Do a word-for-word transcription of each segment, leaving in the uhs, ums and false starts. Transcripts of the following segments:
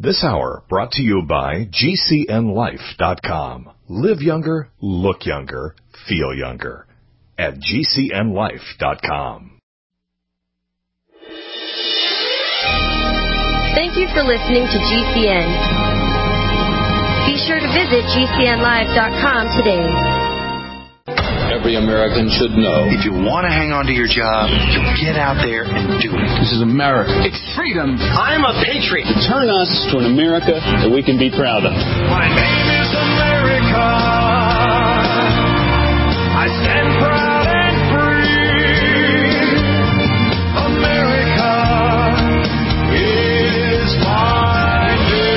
This hour brought to you by G C N life dot com. Live younger, look younger, feel younger at G C N life dot com. Thank you for listening to G C N. Be sure to visit G C N live dot com today. Every American should know. If you want to hang on to your job, you get out there and do it. This is America. It's freedom. I'm a patriot. Turn us to an America that we can be proud of. My name is America. I stand proud and free. America is my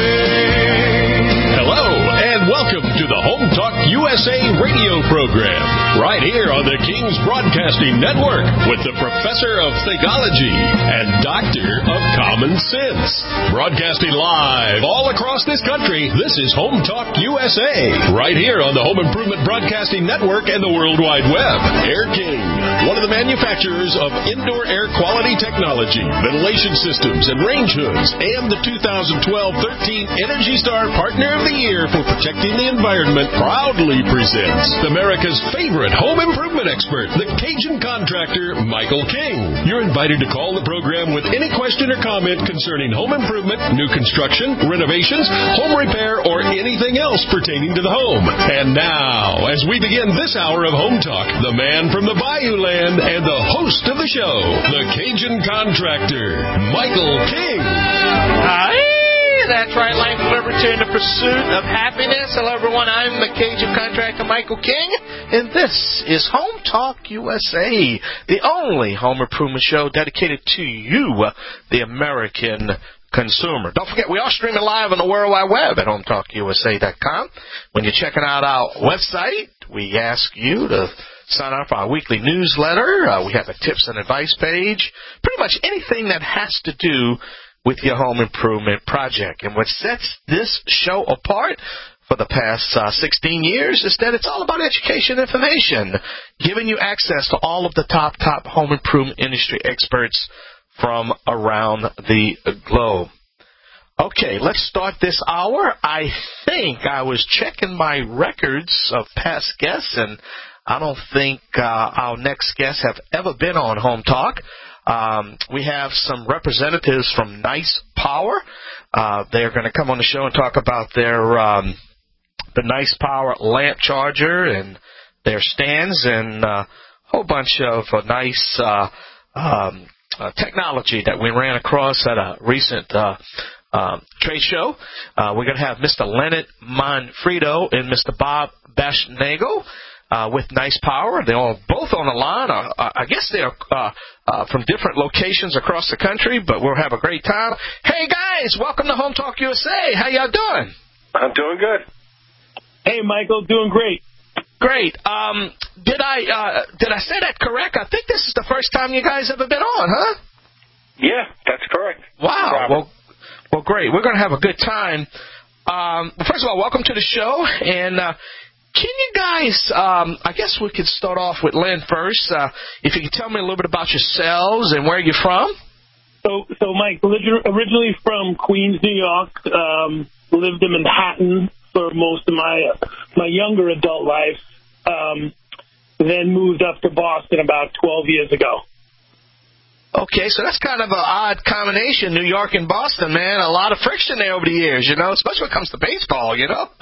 name. Hello, and welcome to the Home Talk U S A radio program, right here on the King's Broadcasting Network with the Professor of Theology and Doctor of Common Sense. Broadcasting live all across this country, this is Home Talk U S A, right here on the Home Improvement Broadcasting Network and the World Wide Web. Air King, one of the manufacturers of indoor air quality technology, ventilation systems, and range hoods, and the two thousand twelve thirteen Energy Star Partner of the Year for protecting the environment, proudly presents America's favorite home improvement expert, the Cajun contractor, Michael King. You're invited to call the program with any question or comment concerning home improvement, new construction, renovations, home repair, or anything else pertaining to the home. And now, as we begin this hour of Home Talk, the man from the Bayou Land and the host of the show, the Cajun contractor, Michael King. Hi. That's right, life, liberty, and the pursuit of happiness. Hello, everyone. I'm the Cajun contractor, Michael King, and this is Home Talk U S A, the only home improvement show dedicated to you, the American consumer. Don't forget, we are streaming live on the World Wide Web at home talk U S A dot com. When you're checking out our website, we ask you to sign up for our weekly newsletter. Uh, we have a tips and advice page. Pretty much anything that has to do with your home improvement project. And what sets this show apart for the past uh, sixteen years is that it's all about education and information, giving you access to all of the top, top home improvement industry experts from around the globe. Okay, let's start this hour. I think I was checking my records of past guests, and I don't think uh, our next guests have ever been on Home Talk. Um, we have some representatives from Nice Power. Uh, they're going to come on the show and talk about their um, the Nice Power lamp charger and their stands and a uh, whole bunch of uh, nice uh, um, uh, technology that we ran across at a recent uh, uh, trade show. Uh, we're going to have Mister Leonard Manfredo and Mister Bob Bashnagle. Uh, with Nice Power. They're all both on the line. Uh, I guess they're uh, uh, from different locations across the country, but we'll have a great time. Hey, guys, welcome to Home Talk U S A. How y'all doing? I'm doing good. Hey, Michael, doing great. Great. Um, did I uh, did I say that correct? I think this is the first time you guys ever been on, huh? Yeah, that's correct. Wow. Well, well, great. We're going to have a good time. Um, first of all, welcome to the show, and uh, can you guys, um, I guess we could start off with Lynn first. Uh, if you could tell me a little bit about yourselves and where you're from. So, so Mike, originally from Queens, New York, um, lived in Manhattan for most of my my younger adult life, um, then moved up to Boston about twelve years ago. Okay, so that's kind of an odd combination, New York and Boston, man. A lot of friction there over the years, you know, especially when it comes to baseball, you know.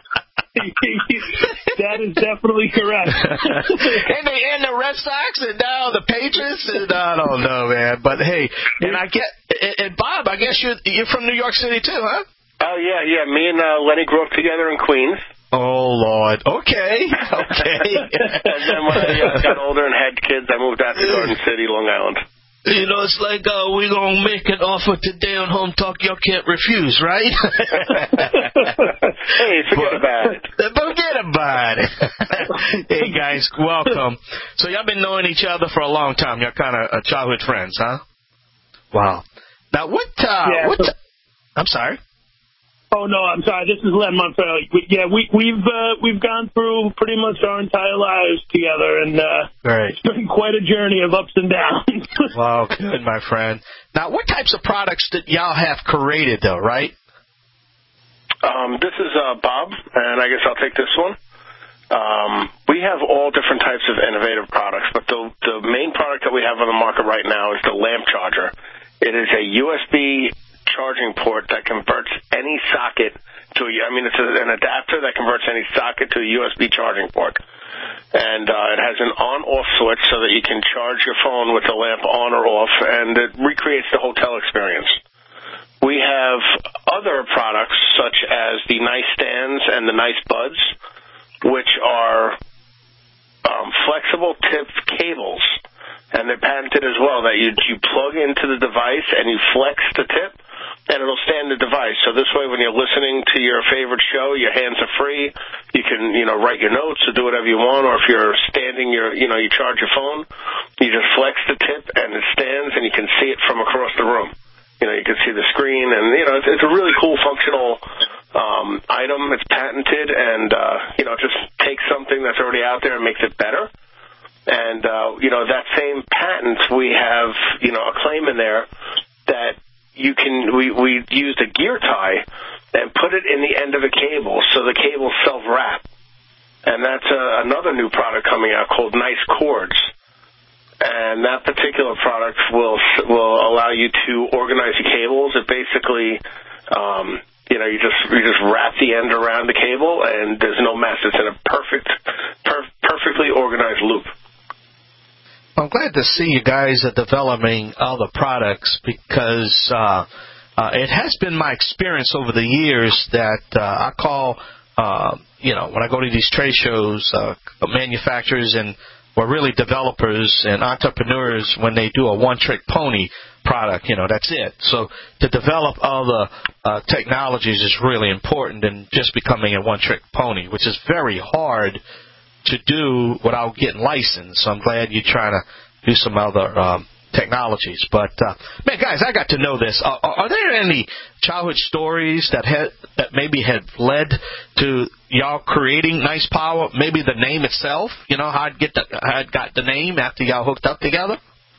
That is definitely correct. and, the, and the Red Sox and now the Patriots and I don't know, man. But hey, and I get and, and Bob, I guess you're you're from New York City too, huh? Oh yeah, yeah. Me and uh, Lenny grew up together in Queens. Oh Lord. Okay. Okay. And then when I uh, got older and had kids, I moved out to Garden City, Long Island. You know, it's like, uh, we're going to make an offer today on Home Talk y'all can't refuse, right? Hey, forget but, about it. Forget about it. Hey, guys, welcome. So y'all been knowing each other for a long time. Y'all kind of uh, childhood friends, huh? Wow. Now, what, uh, yeah, what, so, t- I'm sorry. Oh, no, I'm sorry. This is Len Monfrey. We, yeah, we, we've uh, we've gone through pretty much our entire lives together, and uh, right. It's been quite a journey of ups and downs. Wow, good, my friend. Now, what types of products that y'all have created, though, right? Um, this is uh, Bob, and I guess I'll take this one. Um, we have all different types of innovative products, but the, the main product that we have on the market right now is the lamp charger. It is a U S B charging port that converts any socket to a, I mean, it's a, an adapter that converts any socket to a U S B charging port. And uh, it has an on-off switch so that you can charge your phone with the lamp on or off, and it recreates the hotel experience. We have other products such as the Nice Stands and the Nice Buds, which are um, flexible tipped cables, and they're patented as well, that you, you plug into the device and you flex the tip, and it'll stay in the device. So this way, when you're listening to your favorite show, your hands are free. You can, you know, write your notes or do whatever you want, or if you're standing, you're, you know, you charge your phone, you just flex the tip, and it stands, and you can see it from across the room. You know, you can see the screen, and, you know, it's, it's a really cool functional um, item. It's patented, and, uh, you know, just takes something that's already out there and makes it better. And, uh, you know, that same patent, we have, you know, a claim in there that you can, we, we used a gear tie and put it in the end of a cable so the cable self-wrap. And that's uh, another new product coming out called Nice Cords. And that particular product will will allow you to organize your cables. It basically, um, you know, you just you just wrap the end around the cable, and there's no mess. It's in a perfect, per- perfectly organized loop. I'm glad to see you guys are developing other products because uh, uh, it has been my experience over the years that uh, I call, uh, you know, when I go to these trade shows, uh, manufacturers and or really developers and entrepreneurs, when they do a one-trick pony product, you know, that's it. So to develop other uh, technologies is really important than just becoming a one-trick pony, which is very hard to do without getting licensed. So I'm glad you're trying to do some other um, technologies. But, uh, man, guys, I got to know this. Uh, are there any childhood stories that had that maybe had led to y'all creating Nice Power? Maybe the name itself, you know, how it get the, how it got the name after y'all hooked up together?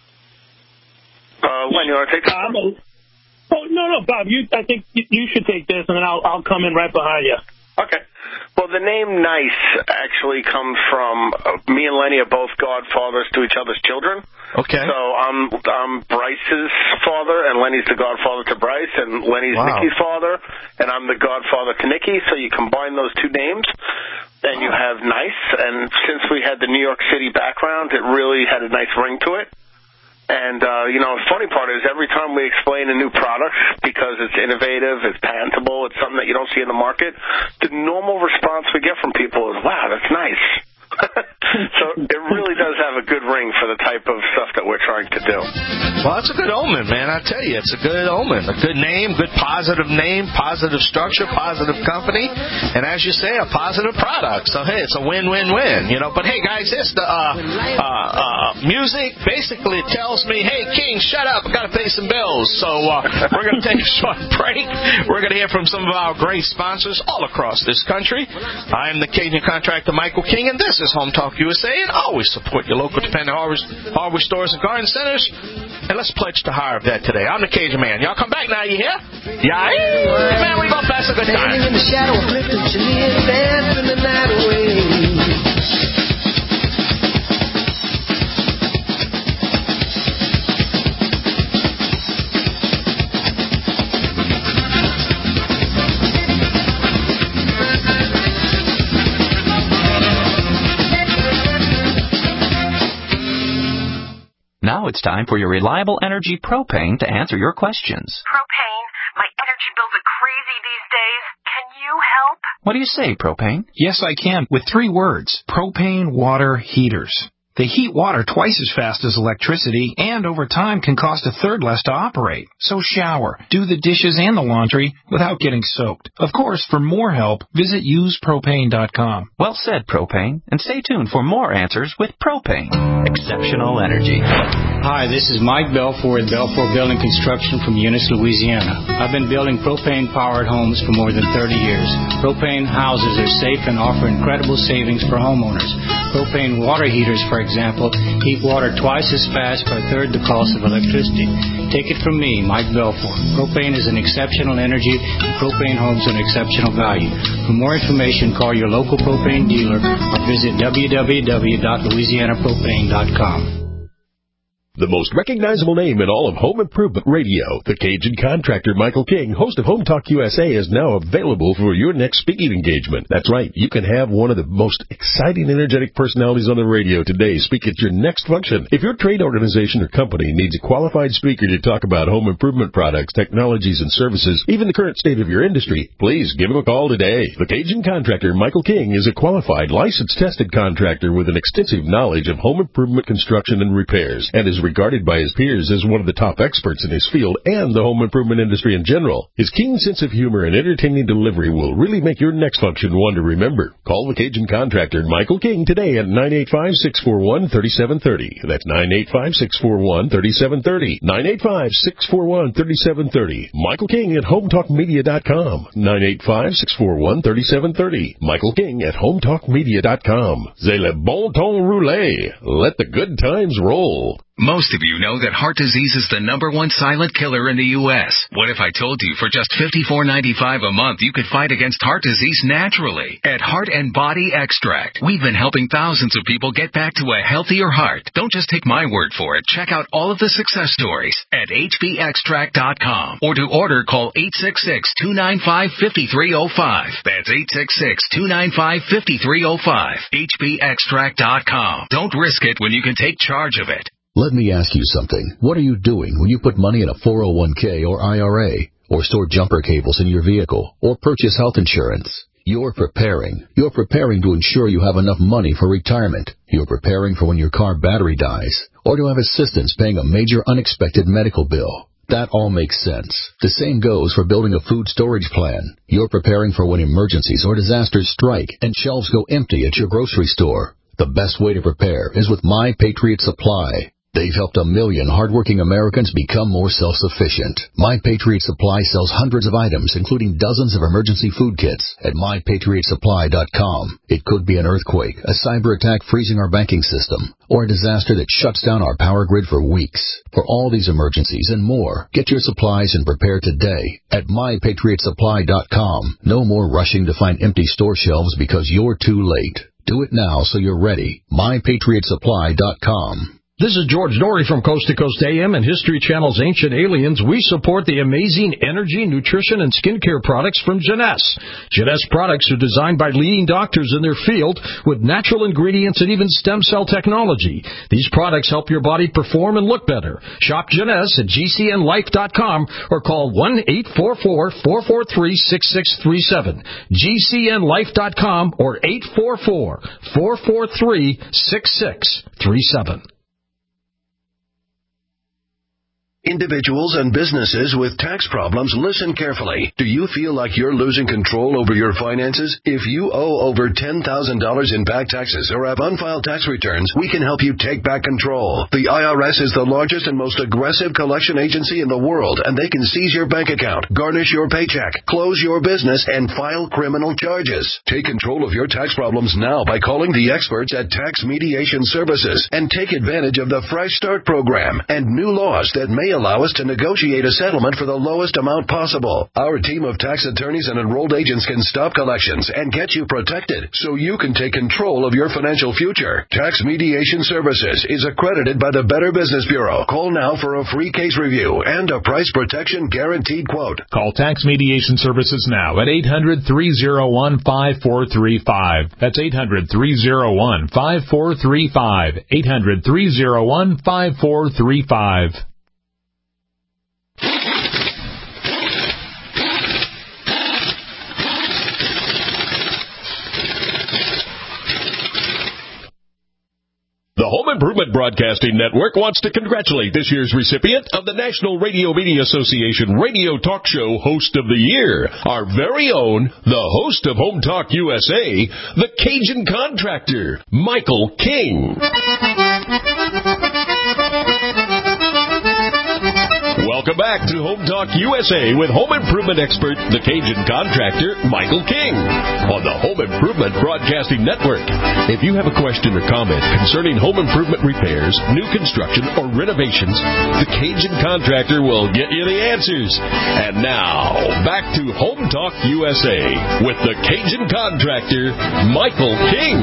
Uh, Len, you want to take this um, one? Oh, no, no, Bob, you, I think you should take this, and then I'll, I'll come in right behind you. Okay. Well, the name Nice actually comes from uh, me and Lenny are both godfathers to each other's children. Okay. So I'm I'm Bryce's father, and Lenny's the godfather to Bryce, and Lenny's Wow. Nikki's father, and I'm the godfather to Nikki. So you combine those two names, and you have Nice. And since we had the New York City background, it really had a nice ring to it. And, uh, you know, the funny part is every time we explain a new product, because it's innovative, it's patentable, it's something that you don't see in the market, the normal response we get from people is, wow, that's nice. So it really does have a good ring for the type of stuff that we're trying to do. Well, it's a good omen, man. I tell you, it's a good omen. A good name, good positive name, positive structure, positive company, and as you say, a positive product. So, hey, it's a win-win-win, you know. But, hey, guys, it's the uh, uh, uh, music. Basically, it tells me, hey, King, shut up. I've got to pay some bills. So uh, we're going to take a short break. We're going to hear from some of our great sponsors all across this country. I am the Cajun contractor, Michael King, and this is Home Talk U S A, and always support your local independent hardware, hardware stores and garden centers. And let's pledge to hire of that today. I'm the Cajun Man. Y'all come back now, you hear? Yeah, man, we gonna pass a good time. Standing in the shadow of Clifton Chenier, dancing the night away. Now it's time for your reliable energy propane to answer your questions. Propane, my energy bills are crazy these days. Can you help? What do you say, propane? Yes, I can, with three words. Propane water heaters. They heat water twice as fast as electricity and over time can cost a third less to operate. So shower, do the dishes and the laundry without getting soaked. Of course, for more help, visit use propane dot com. Well said, propane. And stay tuned for more answers with propane. Exceptional energy. Hi, this is Mike Belfour with Belfour Building Construction from Eunice, Louisiana. I've been building propane-powered homes for more than thirty years. Propane houses are safe and offer incredible savings for homeowners. Propane water heaters, for example, heat water twice as fast for a third the cost of electricity. Take it from me, Mike Belfour. Propane is an exceptional energy, and propane homes an exceptional value. For more information, call your local propane dealer or visit w w w dot louisiana propane dot com. The most recognizable name in all of home improvement radio, the Cajun contractor Michael King, host of Home Talk U S A, is now available for your next speaking engagement. That's right, you can have one of the most exciting, energetic personalities on the radio today speak at your next function. If your trade organization or company needs a qualified speaker to talk about home improvement products, technologies, and services, even the current state of your industry, please give him a call today. The Cajun contractor Michael King is a qualified, licensed, tested contractor with an extensive knowledge of home improvement construction and repairs, and is regarded by his peers as one of the top experts in his field and the home improvement industry in general. His keen sense of humor and entertaining delivery will really make your next function one to remember. Call the Cajun contractor Michael King today at nine eight five, six four one, three seven three zero. That's nine eight five, six four one, three seven three zero. nine eight five, six four one, three seven three zero. Michael King at home talk media dot com. nine eight five, six four one, three seven three zero. Michael King at home talk media dot com. C'est le bon ton roulé. Let the good times roll. Most of you know that heart disease is the number one silent killer in the U S What if I told you for just fifty-four ninety-five a month you could fight against heart disease naturally? At Heart and Body Extract, we've been helping thousands of people get back to a healthier heart. Don't just take my word for it. Check out all of the success stories at h b extract dot com. Or to order, call eight six six, two nine five, five three zero five. That's eight six six, two nine five, five three zero five. h b extract dot com. Don't risk it when you can take charge of it. Let me ask you something. What are you doing when you put money in a four oh one k or I R A, or store jumper cables in your vehicle, or purchase health insurance? You're preparing. You're preparing to ensure you have enough money for retirement. You're preparing for when your car battery dies, or to have assistance paying a major unexpected medical bill. That all makes sense. The same goes for building a food storage plan. You're preparing for when emergencies or disasters strike and shelves go empty at your grocery store. The best way to prepare is with My Patriot Supply. They've helped a million hardworking Americans become more self-sufficient. My Patriot Supply sells hundreds of items, including dozens of emergency food kits, at my patriot supply dot com. It could be an earthquake, a cyber attack freezing our banking system, or a disaster that shuts down our power grid for weeks. For all these emergencies and more, get your supplies and prepare today at my patriot supply dot com. No more rushing to find empty store shelves because you're too late. Do it now so you're ready. my patriot supply dot com. This is George Norrie from Coast to Coast A M and History Channel's Ancient Aliens. We support the amazing energy, nutrition, and skincare products from Jeunesse. Jeunesse products are designed by leading doctors in their field with natural ingredients and even stem cell technology. These products help your body perform and look better. Shop Jeunesse at g c n life dot com or call one eight four four, four four three, six six three seven. g c n life dot com or eight four four, four four three, six six three seven. Individuals and businesses with tax problems, listen carefully. Do you feel like you're losing control over your finances? If you owe over ten thousand dollars in back taxes or have unfiled tax returns, we can help you take back control. The I R S is the largest and most aggressive collection agency in the world, and they can seize your bank account, garnish your paycheck, close your business, and file criminal charges. Take control of your tax problems now by calling the experts at Tax Mediation Services and take advantage of the Fresh Start program and new laws that may allow us to negotiate a settlement for the lowest amount possible. Our team of tax attorneys and enrolled agents can stop collections and get you protected so you can take control of your financial future. Tax Mediation Services is accredited by the Better Business Bureau. Call now for a free case review and a price protection guaranteed quote. Call Tax Mediation Services now at eight hundred, three oh one, five four three five. That's eight hundred, three oh one, five four three five. eight hundred, three oh one, five four three five. The Home Improvement Broadcasting Network wants to congratulate this year's recipient of the National Radio Media Association Radio Talk Show Host of the Year, our very own, the host of Home Talk U S A, the Cajun Contractor, Michael King. Welcome back to Home Talk U S A with home improvement expert, the Cajun contractor, Michael King, on the Home Improvement Broadcasting Network. If you have a question or comment concerning home improvement repairs, new construction, or renovations, the Cajun contractor will get you the answers. And now, back to Home Talk U S A with the Cajun contractor, Michael King.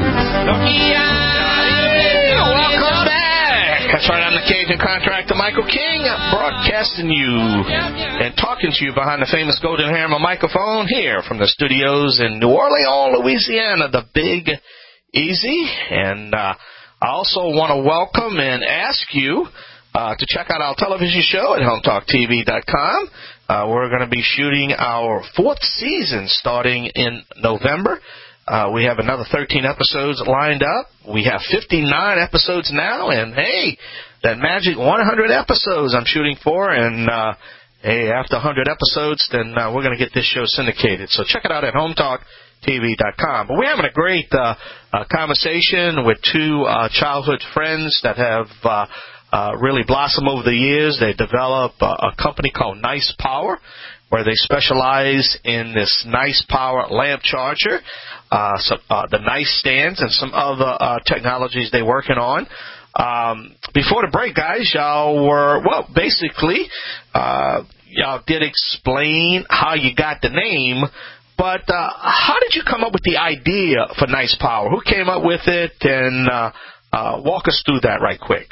Welcome back. That's right, I'm the Cajun contractor, Michael King, broadcasting you and talking to you behind the famous Golden Hammer microphone here from the studios in New Orleans, Louisiana, the Big Easy. And uh, I also want to welcome and ask you uh, to check out our television show at home talk t v dot com. Uh, we're going to be shooting our fourth season starting in November. Uh, we have another thirteen episodes lined up. We have fifty-nine episodes now, and hey, that magic one hundred episodes I'm shooting for, and uh, hey, after one hundred episodes, then uh, we're going to get this show syndicated. So check it out at home talk t v dot com. But we're having a great uh, uh, conversation with two uh, childhood friends that have uh, uh, really blossomed over the years. They developed uh, a company called Nice Power, where they specialize in this Nice Power lamp charger, uh, some, uh, the Nice stands, and some other uh, technologies they're working on. Um, before the break, guys, y'all were, well, basically, uh, y'all did explain how you got the name, but uh, how did you come up with the idea for Nice Power? Who came up with it? And uh, uh, walk us through that right quick.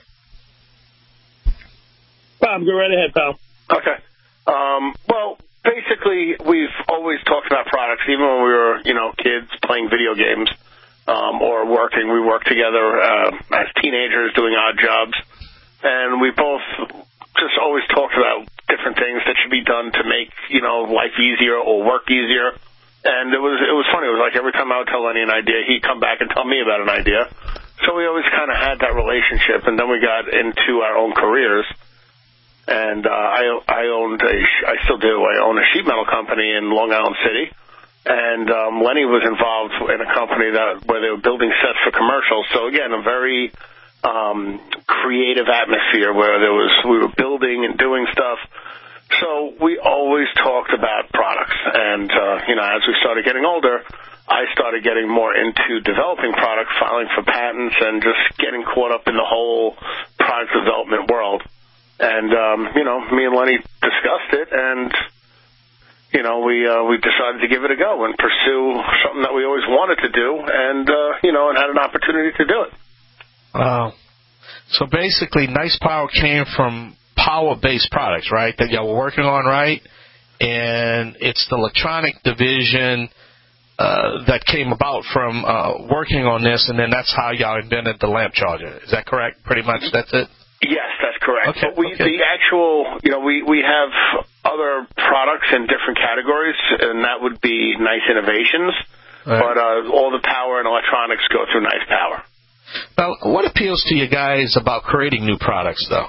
Bob, go right ahead, pal. Okay. Um, well, basically, we've always talked about products, even when we were, you know, kids playing video games um, or working. We worked together uh, as teenagers doing odd jobs, and we both just always talked about different things that should be done to make, you know, life easier or work easier. And it was it was funny. It was like every time I would tell Lenny an idea, he'd come back and tell me about an idea. So we always kind of had that relationship, and then we got into our own careers. And uh, I, I owned a, I still do, I own a sheet metal company in Long Island City. And um, Lenny was involved in a company that where they were building sets for commercials. So, again, a very um, creative atmosphere where there was we were building and doing stuff. So we always talked about products. And, uh, you know, as we started getting older, I started getting more into developing products, filing for patents, and just getting caught up in the whole product development world. And, um, you know, me and Lenny discussed it, and, you know, we uh, we decided to give it a go and pursue something that we always wanted to do and, uh, you know, and had an opportunity to do it. Wow. So basically, Nice Power came from power-based products, right, that y'all were working on, right? And it's the electronic division uh, that came about from uh, working on this, and then that's how y'all invented the lamp charger. Is that correct? Pretty much that's it? Yes, that's correct. Okay, but we, okay. the actual, you know, we, we have other products in different categories, and that would be Nice Innovations. Right. But uh, all the power and electronics go through Nice Power. Now, what appeals to you guys about creating new products, though?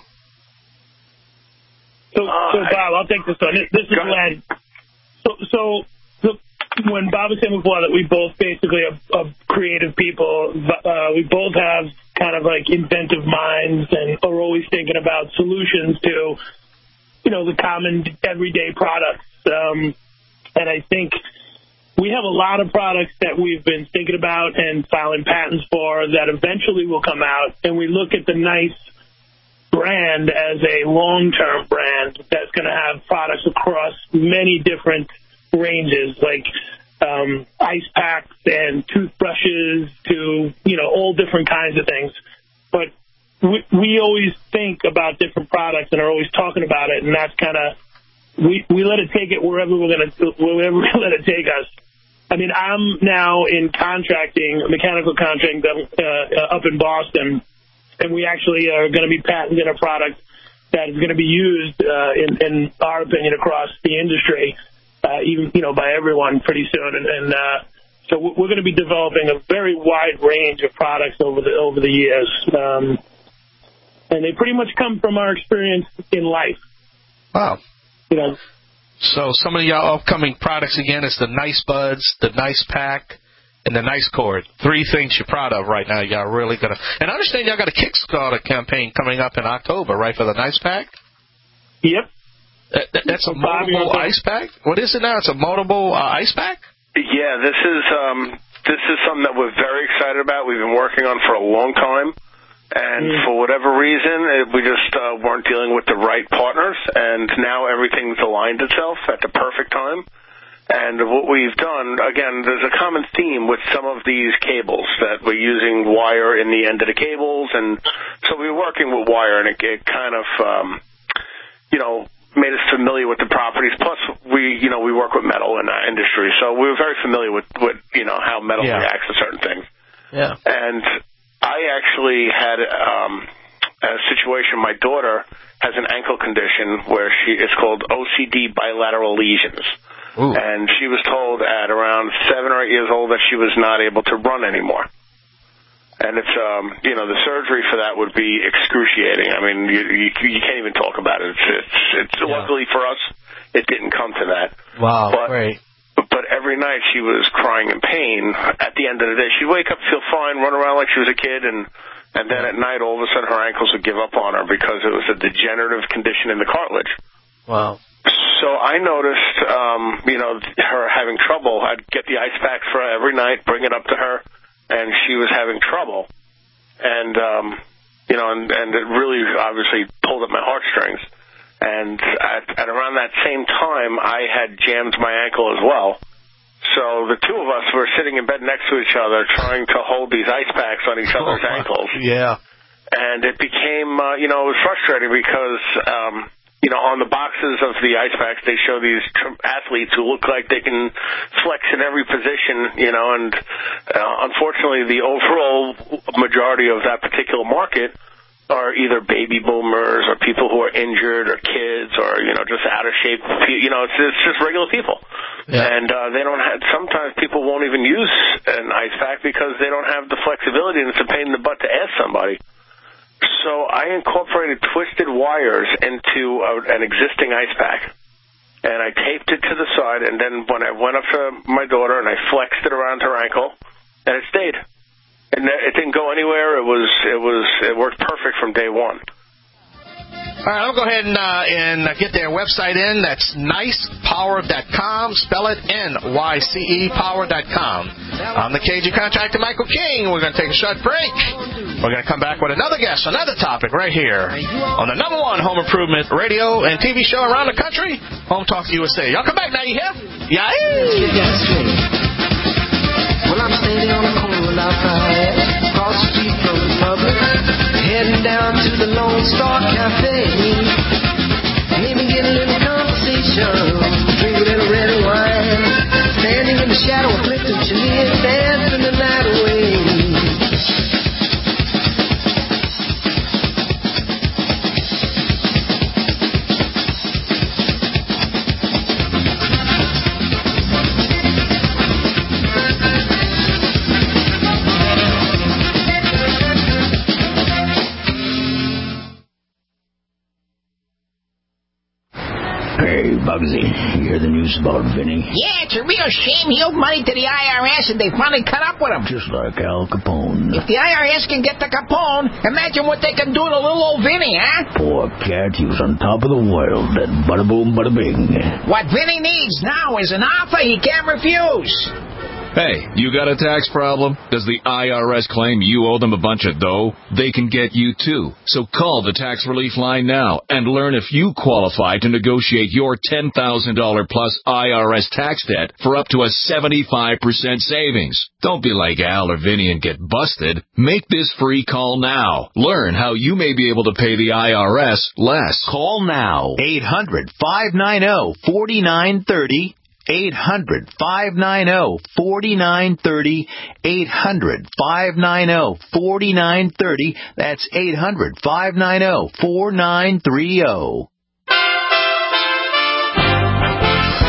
So, uh, so Bob, I'll take this one. This is Len. So, so, so when Bob was saying before that we both basically are, are creative people, uh, we both have kind of like inventive minds and are always thinking about solutions to, you know, the common everyday products. Um, and I think we have a lot of products that we've been thinking about and filing patents for that eventually will come out. And we look at the Nice brand as a long-term brand that's going to have products across many different ranges, like um, ice packs and toothbrushes to, you know, all different kinds of things. But we, we always think about different products and are always talking about it, and that's kind of, we, we let it take it wherever we're going to, wherever we let it take us. I mean, I'm now in contracting, mechanical contracting uh, up in Boston, and we actually are going to be patenting a product that is going to be used, uh, in, in our opinion, across the industry, uh, even, you know, by everyone pretty soon. And, and uh, so we're going to be developing a very wide range of products over the over the years. Um, and they pretty much come from our experience in life. Wow. You know. So some of y'all upcoming products, again, is the Nice Buds, the Nice Pack, and the Nice Cord. Three things you're proud of right now. Y'all really going to... And I understand y'all got a Kickstarter campaign coming up in October, right, for the Nice Pack? Yep. That, that, that's a moldable ice pack? What is it now? It's a moldable uh, ice pack? Yeah, this is um, this is something that we're very excited about. We've been working on for a long time. And mm. for whatever reason, it, we just uh, weren't dealing with the right partners. And now everything's aligned itself at the perfect time. And what we've done, again, there's a common theme with some of these cables that we're using wire in the end of the cables. And so we were working with wire, and it, it kind of, um, you know, made us familiar with the properties. Plus, we, you know, we work with metal in our industry. So we were very familiar with, with you know, how metal yeah. reacts to certain things. Yeah. And I actually had um, a situation. My daughter has an ankle condition where she it's called O C D bilateral lesions. Ooh. And she was told at around seven or eight years old that she was not able to run anymore. And it's, um, you know, the surgery for that would be excruciating. I mean, you, you, you can't even talk about it. It's, it's, it's yeah. luckily for us, it didn't come to that. Wow, but, great. But every night she was crying in pain. At the end of the day, she'd wake up, feel fine, run around like she was a kid, and and then at night, all of a sudden, her ankles would give up on her because it was a degenerative condition in the cartilage. Wow. So I noticed, um, you know, her having trouble. I'd get the ice packs for her every night, bring it up to her, and she was having trouble. And, um, you know, and, and it really obviously pulled at my heartstrings. And at, at around that same time, I had jammed my ankle as well. So the two of us were sitting in bed next to each other trying to hold these ice packs on each other's oh, ankles. Yeah. And it became, uh, you know, it was frustrating because, um, you know, on the boxes of the ice packs, they show these tr- athletes who look like they can flex in every position, you know, and uh, unfortunately the overall majority of that particular market are either baby boomers or people who are injured or kids or, you know, just out of shape. You know, it's, it's just regular people. Yeah. And uh, they don't have, sometimes people won't even use an ice pack because they don't have the flexibility, and it's a pain in the butt to ask somebody. So I incorporated twisted wires into a, an existing ice pack, and I taped it to the side, and then when I went up to my daughter and I flexed it around her ankle, and it stayed. And it didn't go anywhere. It was, it was, it worked perfect from day one. All right, I'll go ahead and, uh, and get their website in. That's nice power dot com. Spell it N Y C E power dot com. I'm the K G contractor, Michael King. We're going to take a short break. We're going to come back with another guest, another topic right here on the number one home improvement radio and T V show around the country, Home Talk U S A. Y'all come back now, you hear? Yeah. Well, I'm standing on the corner outside, across the street from the Public, heading down to the Lone Star Cafe. Maybe get a little conversation, drink a little red wine, standing in the shadow of Clifton Chenier, dancing the night away. Bugsy, you hear the news about Vinny? Yeah, it's a real shame he owed money to the I R S and they finally cut up with him. Just like Al Capone. If the I R S can get to Capone, imagine what they can do to little old Vinny, huh? Poor cat, he was on top of the world. That bada boom, bada bing. What Vinny needs now is an offer he can't refuse. Hey, you got a tax problem? Does the I R S claim you owe them a bunch of dough? They can get you too. So call the Tax Relief Line now and learn if you qualify to negotiate your ten thousand dollars plus I R S tax debt for up to a seventy-five percent savings. Don't be like Al or Vinny and get busted. Make this free call now. Learn how you may be able to pay the I R S less. Call now. eight hundred, five nine zero, four nine three zero. eight hundred, five nine zero, four nine three zero. eight hundred, five nine zero, four nine three zero. That's eight hundred, five nine zero, four nine three zero.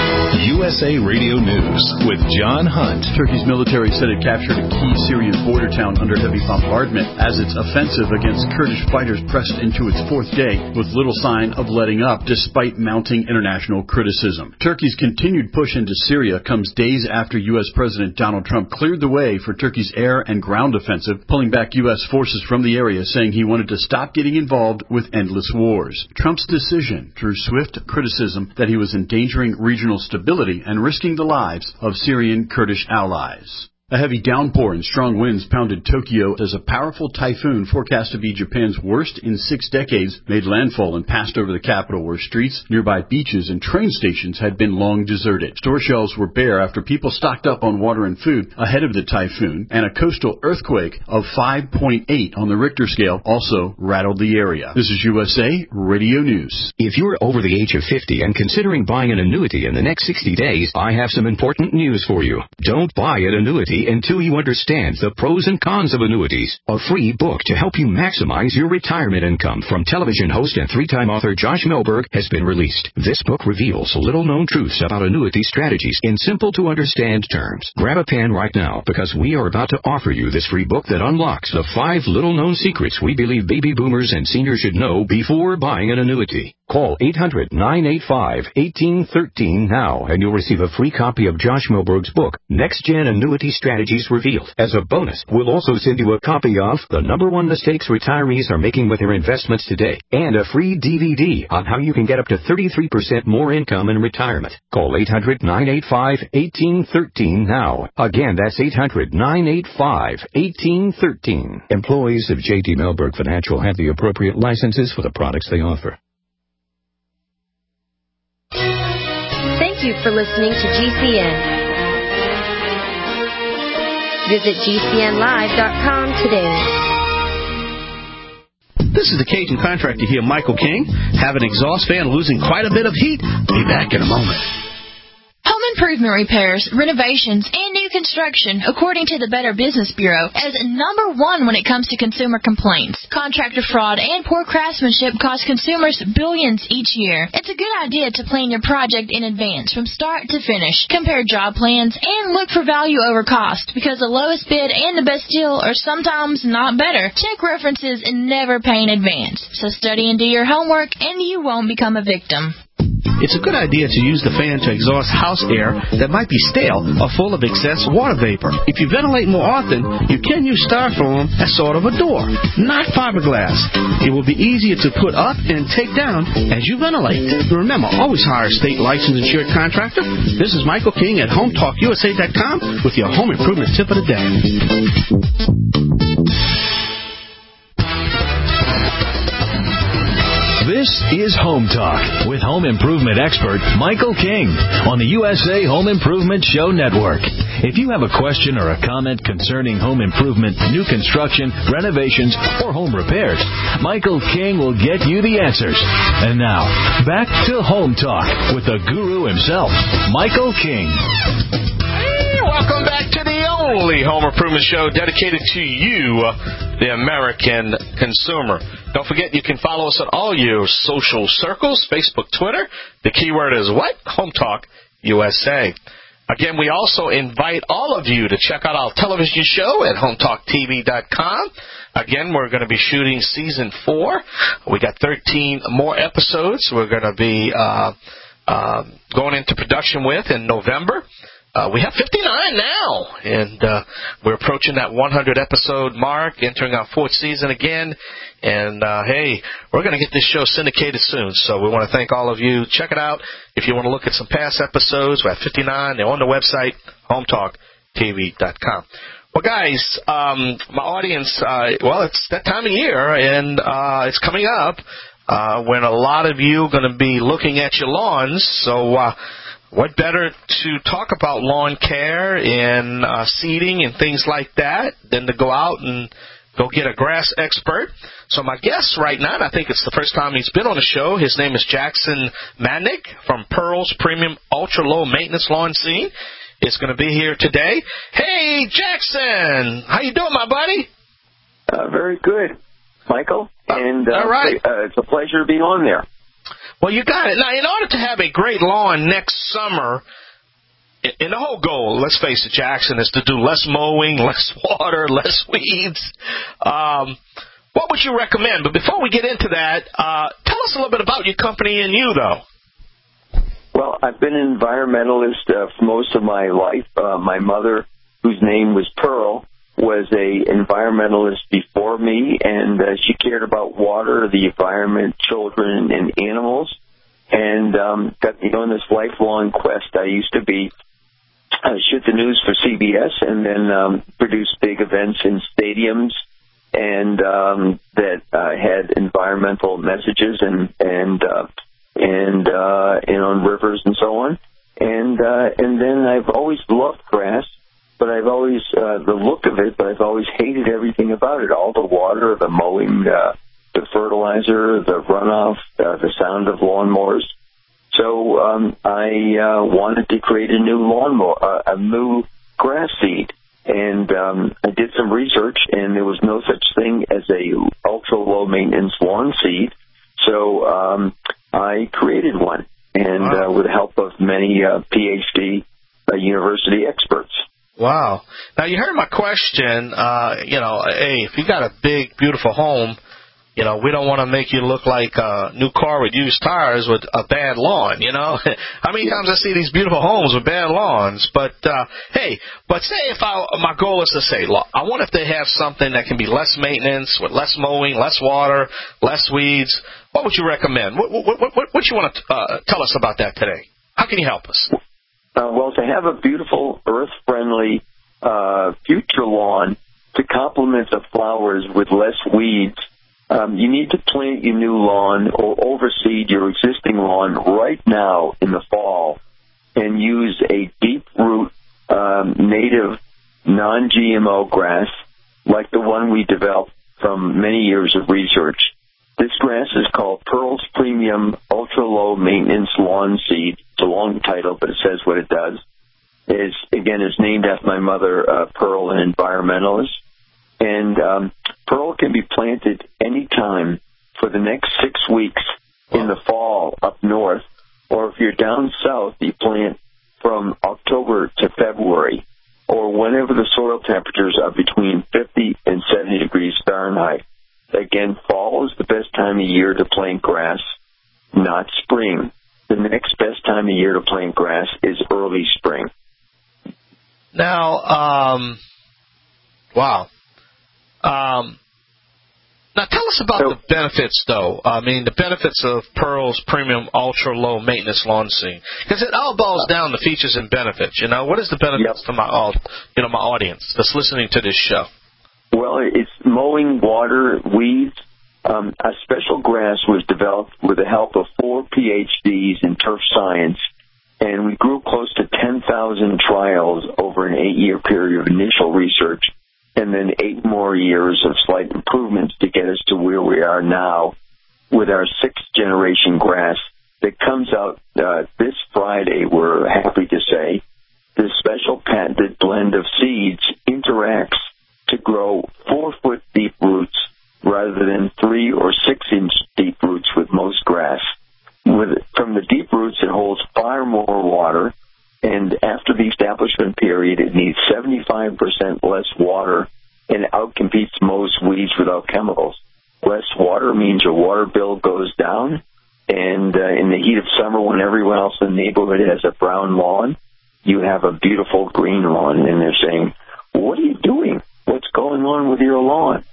U S A Radio News with John Hunt. Turkey's military said it captured a key Syrian border town under heavy bombardment as its offensive against Kurdish fighters pressed into its fourth day with little sign of letting up despite mounting international criticism. Turkey's continued push into Syria comes days after U S. President Donald Trump cleared the way for Turkey's air and ground offensive, pulling back U S forces from the area, saying he wanted to stop getting involved with endless wars. Trump's decision drew swift criticism that he was endangering regional stability and risking the lives of Syrian Kurdish allies. A heavy downpour and strong winds pounded Tokyo as a powerful typhoon forecast to be Japan's worst in six decades made landfall and passed over the capital, where streets, nearby beaches, and train stations had been long deserted. Store shelves were bare after people stocked up on water and food ahead of the typhoon, and a coastal earthquake of five point eight on the Richter scale also rattled the area. This is U S A Radio News. If you're over the age of fifty and considering buying an annuity in the next sixty days, I have some important news for you. Don't buy an annuity until you understand the pros and cons of annuities. A free book to help you maximize your retirement income from television host and three-time author Josh Melberg has been released. This book reveals little-known truths about annuity strategies in simple-to-understand terms. Grab a pen right now, because we are about to offer you this free book that unlocks the five little-known secrets we believe baby boomers and seniors should know before buying an annuity. Call eight hundred, nine eight five, one eight one three now, and you'll receive a free copy of Josh Melberg's book, Next Gen Annuity Strategies Revealed. As a bonus, we'll also send you a copy of The Number One Mistakes Retirees Are Making with Their Investments Today, and a free D V D on how you can get up to thirty-three percent more income in retirement. Call eight hundred, nine eight five, one eight one three now. Again, that's eight hundred, nine eight five, one eight one three. Employees of J T Melberg Financial have the appropriate licenses for the products they offer. Thank you for listening to G C N. Visit G C N live dot com today. This is the Cajun contractor here, Michael King. Have an exhaust fan losing quite a bit of heat? Be back in a moment. Home improvement repairs, renovations, and new construction, according to the Better Business Bureau, is number one when it comes to consumer complaints. Contractor fraud and poor craftsmanship cost consumers billions each year. It's a good idea to plan your project in advance from start to finish. Compare job plans and look for value over cost, because the lowest bid and the best deal are sometimes not better. Check references and never pay in advance. So study and do your homework, and you won't become a victim. It's a good idea to use the fan to exhaust house air that might be stale or full of excess water vapor. If you ventilate more often, you can use styrofoam as sort of a door, not fiberglass. It will be easier to put up and take down as you ventilate. Remember, always hire a state licensed insured contractor. This is Michael King at home talk U S A dot com with your home improvement tip of the day. This is Home Talk with home improvement expert Michael King on the U S A Home Improvement Show Network. If you have a question or a comment concerning home improvement, new construction, renovations, or home repairs, Michael King will get you the answers. And now, back to Home Talk with the guru himself, Michael King. Welcome back to the only home improvement show dedicated to you, the American consumer. Don't forget, you can follow us on all your social circles, Facebook, Twitter. The keyword is what? Home Talk U S A. Again, we also invite all of you to check out our television show at home talk T V dot com. Again, we're going to be shooting season four. We got thirteen more episodes we're going to be uh, uh, going into production with in November. Uh, we have fifty-nine now, and uh, we're approaching that one hundred episode mark, entering our fourth season again. And, uh, hey, we're going to get this show syndicated soon, so we want to thank all of you. Check it out. If you want to look at some past episodes, we have fifty-nine. They're on the website, home talk T V dot com. Well, guys, um, my audience, uh, well, it's that time of year, and uh, it's coming up uh, when a lot of you are going to be looking at your lawns, so uh what better to talk about lawn care and uh, seeding and things like that than to go out and go get a grass expert. So my guest right now, and I think it's the first time he's been on the show, his name is Jackson Madnick from Pearl's Premium Ultra Low Maintenance Lawn Scene. Is going to be here today. Hey, Jackson, how you doing, my buddy? Uh, very good, Michael. And uh, all right. uh, it's a pleasure to be on there. Well, you got it. Now, in order to have a great lawn next summer, and the whole goal, let's face it, Jackson, is to do less mowing, less water, less weeds. Um, what would you recommend? But before we get into that, uh, tell us a little bit about your company and you, though. Well, I've been an environmentalist uh, for most of my life. Uh, my mother, whose name was Pearl, was a environmentalist before me, and uh, she cared about water, the environment, children, and animals. And um, got me on this lifelong quest. I used to be uh, shoot the news for C B S, and then um, produce big events in stadiums, and um, that uh, had environmental messages and and uh, and uh, and on rivers and so on. And uh, and then I've always loved grass. But I've always, uh, the look of it, but I've always hated everything about it. All the water, the mowing, uh, the fertilizer, the runoff, uh, the sound of lawnmowers. So um, I uh, wanted to create a new lawnmower, uh, a new grass seed. And um, I did some research, and there was no such thing as a ultra-low maintenance lawn seed. So um, I created one, and wow. uh, with the help of many uh, P H D uh, university experts. Wow. Now, you heard my question. Uh, you know, hey, if you got a big, beautiful home, you know, we don't want to make you look like a new car with used tires with a bad lawn, you know. How many times I see these beautiful homes with bad lawns? But, uh, hey, but say if I, my goal is to say, look, I want if they have something that can be less maintenance, with less mowing, less water, less weeds. What would you recommend? What, what, what, what, what you want to uh, tell us about that today? How can you help us? Uh, well, to have a beautiful, earth-friendly uh, future lawn to complement the flowers with less weeds, um, you need to plant your new lawn or overseed your existing lawn right now in the fall and use a deep-root, um, native, non-G M O grass like the one we developed from many years of research. This grass is called Pearl's Premium Ultra-Low Maintenance Lawn Seed. It's a long title, but it says what it does. It's, again, it's named after my mother, uh, Pearl, an environmentalist. And um, Pearl can be planted any time for the next six weeks in the fall up north. Or if you're down south, you plant from October to February, or whenever the soil temperatures are between fifty and seventy degrees Fahrenheit. Again, fall is the best time of year to plant grass, not spring. The next best time of year to plant grass is early spring. Now, um, wow. Um, now, tell us about so, the benefits, though. I mean, the benefits of Pearl's Premium Ultra Low Maintenance Lawn Seed, because it all boils down to features and benefits. You know, what is the benefits yep. to my, you know, my audience that's listening to this show? Well, it's mowing, water, weeds. Um, a special grass was developed with the help of four P H Ds in turf science, and we grew close to ten thousand trials over an eight-year period of initial research, and then eight more years of slight improvements to get us to where we are now with our sixth-generation grass that comes out uh, this Friday, we're happy to say. This special patented blend of seeds interacts to grow four-foot deep roots rather than three- or six-inch deep roots with most grass. With, from the deep roots, it holds far more water, and after the establishment period, it needs seventy-five percent less water and outcompetes most weeds without chemicals. Less water means your water bill goes down, and uh, in the heat of summer when everyone else in the neighborhood has a brown lawn, you have a beautiful green lawn, and they're saying, what are you doing? What's going on with your lawn?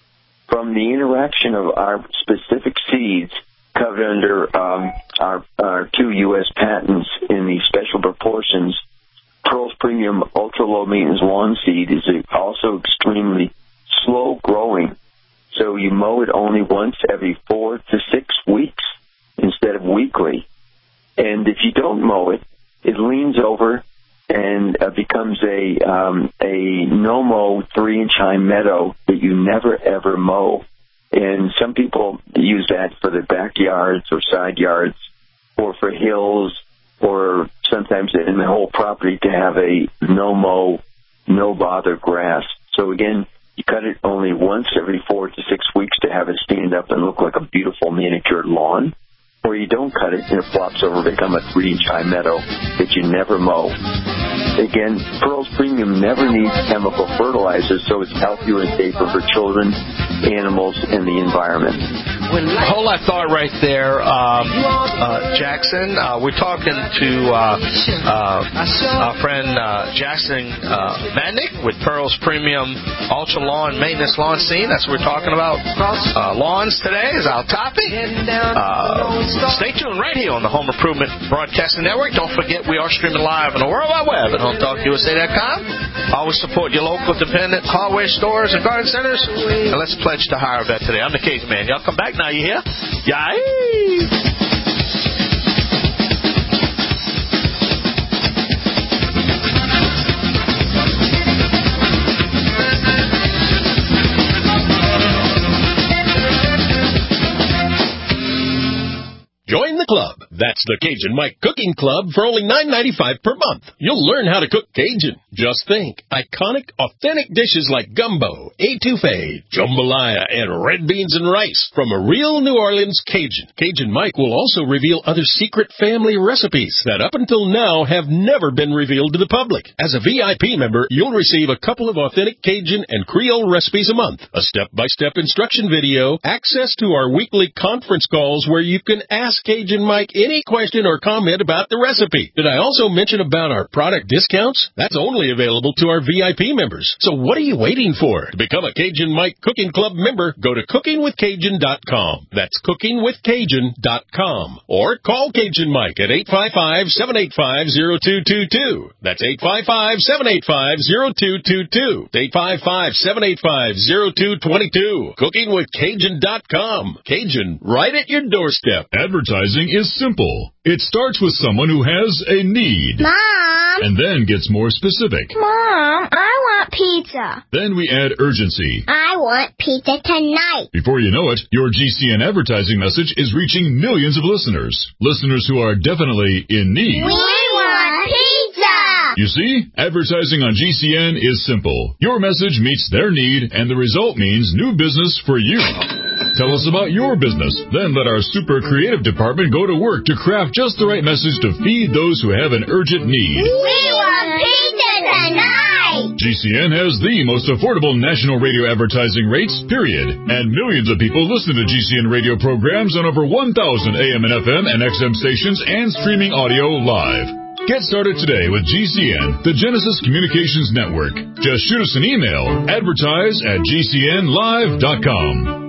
From the interaction of our specific seeds covered under um, our, our two U S patents in the special proportions, Pearl's Premium Ultra Low Maintenance Lawn Seed is also extremely slow growing. So you mow it only once every four to six weeks instead of weekly. And if you don't mow it, it leans over and uh, becomes a um, a no-mow three-inch high meadow that you never, ever mow. And some people use that for their backyards or side yards or for hills or sometimes in the whole property to have a no-mow, no-bother grass. So, again, you cut it only once every four to six weeks to have it stand up and look like a beautiful manicured lawn. Or you don't cut it and it flops over to become a three-inch high meadow that you never mow. again, Pearls Premium never needs chemical fertilizers, so it's healthier and safer for children, animals, and the environment. Hold that thought right there, um, uh, Jackson. Uh, we're talking to uh, uh, our friend uh, Jackson uh, Vandick with Pearls Premium Ultra Lawn Maintenance Lawn Scene. That's what we're talking about. Uh, lawns today is our topic. Uh, stay tuned right here on the Home Improvement Broadcasting Network. Don't forget we are streaming live on the World Wide Web at home talk U S A dot com. Always support your local independent hardware stores and garden centers. And let's pledge to hire a vet today. I'm the Cajun Man. Y'all come back now. You hear? Yay! Join the club. That's the Cajun Mike Cooking Club for only nine ninety-five per month. You'll learn how to cook Cajun. Just think, iconic, authentic dishes like gumbo, etouffee, jambalaya, and red beans and rice from a real New Orleans Cajun. Cajun Mike will also reveal other secret family recipes that up until now have never been revealed to the public. As a V I P member, you'll receive a couple of authentic Cajun and Creole recipes a month, a step-by-step instruction video, access to our weekly conference calls where you can ask Cajun Mike any question or comment about the recipe. Did I also mention about our product discounts? That's only available to our V I P members. So what are you waiting for? To become a Cajun Mike Cooking Club member, go to cooking with cajun dot com. That's cooking with cajun dot com. Or call Cajun Mike at eight five five, seven eight five, zero two two two. That's eight five five, seven eight five, zero two two two. eight five five, seven eight five, zero two two two. cooking with cajun dot com. Cajun, right at your doorstep. Advertising is simple. It starts with someone who has a need. Mom! And then gets more specific. Mom, I want pizza. Then we add urgency. I want pizza tonight. Before you know it, your G C N advertising message is reaching millions of listeners. Listeners who are definitely in need. We want pizza! You see, advertising on G C N is simple. Your message meets their need, and the result means new business for you. Tell us about your business. Then let our super creative department go to work to craft just the right message to feed those who have an urgent need. We want pizza tonight! G C N has the most affordable national radio advertising rates, period. And millions of people listen to G C N radio programs on over one thousand A M and F M and X M stations and streaming audio live. Get started today with G C N, the Genesis Communications Network. Just shoot us an email, advertise at G C N live dot com.